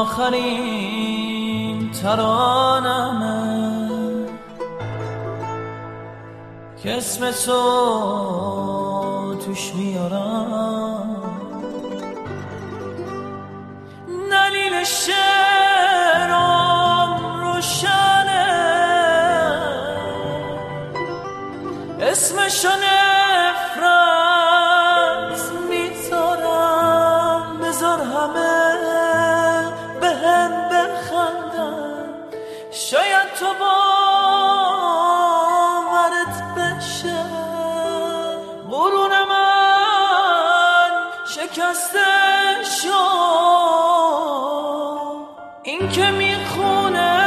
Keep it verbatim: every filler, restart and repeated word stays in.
آخرین ترانمه که اسم تو توش میارم. دلیل شعرم روشنه، اسمشو نفرت میذارم. بذار همه به هم بخندن، شاید تو باورت بشه غرور من شکسته شد. این که میخونه